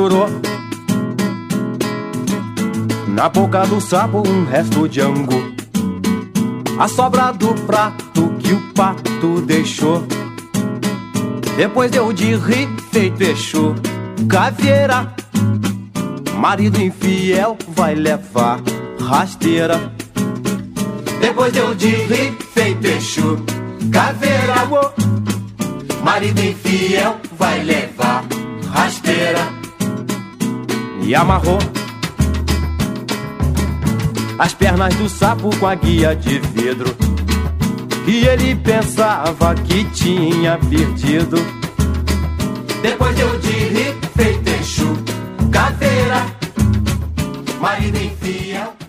misturou na boca do sapo um resto de angu, a sobra do prato que o pato deixou. Depois deu de rir feito Exu. Caveira, marido infiel vai levar rasteira. Depois deu de rir feito Exu. Caveira, marido infiel vai levar rasteira. E amarrou as pernas do sapo com a guia de vidro, e ele pensava que tinha perdido. Depois deu de rir feito Exu. Caveira, marido infiel